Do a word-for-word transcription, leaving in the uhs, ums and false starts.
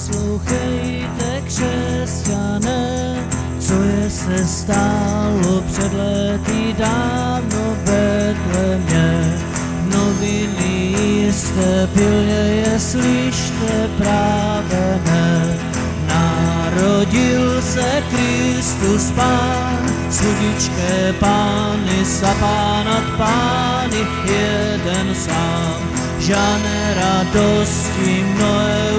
Poslouchejte, křesťané, co je se stálo před lety dávno v Betlémě. Noviny jste pilně je slyšte právě ne. Narodil se Kristus Pán, sludičké pány, sapá nad pány, jeden sám. Žádné radosti mnohé